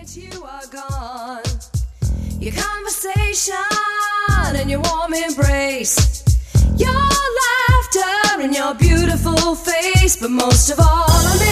You are gone. Your conversation and your warm embrace, your laughter and your beautiful face, but most of all I